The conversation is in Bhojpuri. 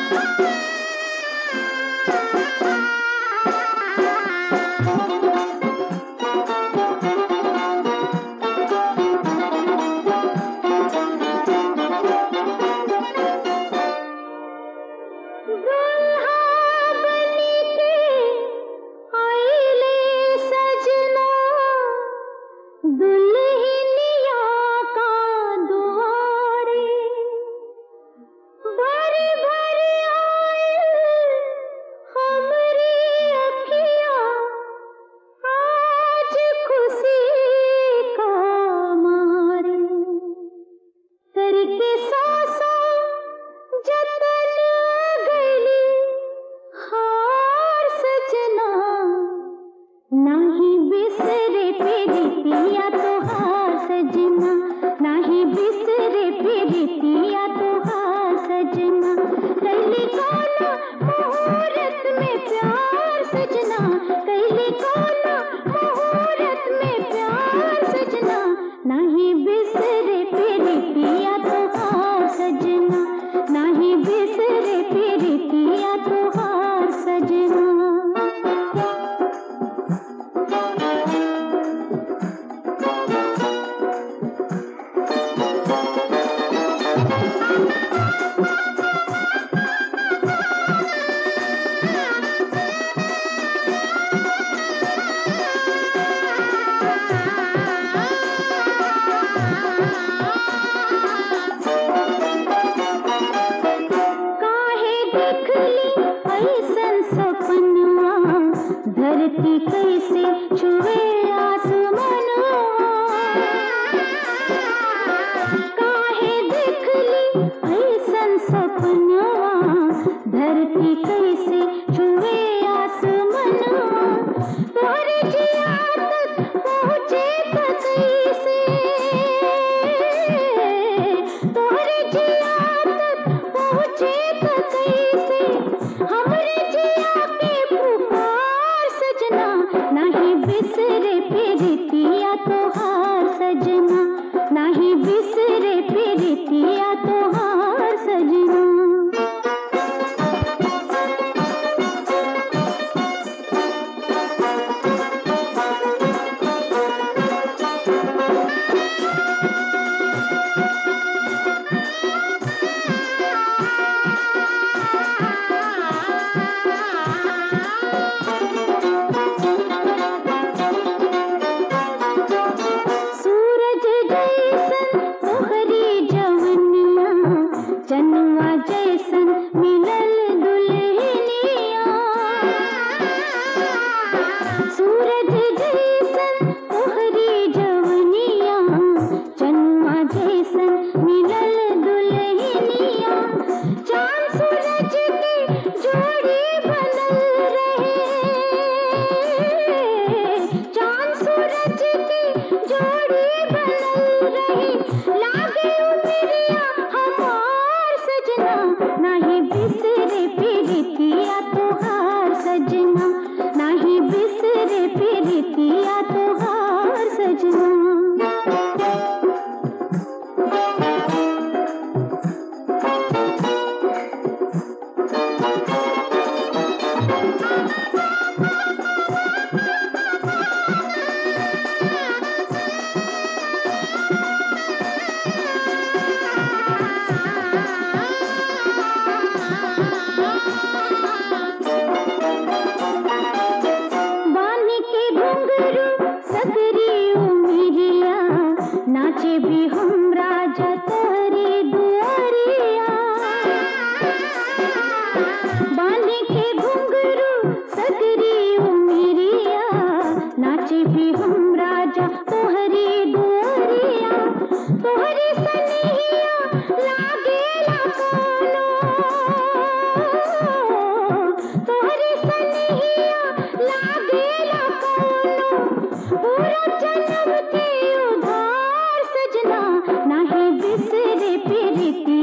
धरती कैसे छुए आसमानवा, काहे देख ली ऐसन सपनवा, धरती कैसे छुए आसमानवा, तोरे जिया तक पहुँचे त कैसे, तोरे जिया तक पहुँचे त कैसे, हमरे जिया के पुकार सजना, नाही बिसरे प्रीतिया तोहार सजना, नाही बिसरे प्रीतिया तोहार सजना। जनुआ जैसन मिलल दुल्हनिया, सूरज जैसन तोहरी जवनिया, जनुआ जैसन मिलल दुल्हनिया, चांद सूरज की जोड़ी बनल रहे, चांद सूरज की जोड़ी बनल रहे, लागे उमरिया नाही बिसरे प्रीतिया तोहार सजना, नाही बिसरे प्रीतिया तोहार सजना। नाचे भी हम राजा तेरी दुआरिया, बांधे के घुंघरू सगरी उमरिया, नाचे भी हम राजा तोहरी दुआरिया, तोहरी सनिहिया लागेला कोनो, तोहरी सनिहिया लागेला कोनो, पूरा जन्म के नाही बिसरे प्रीति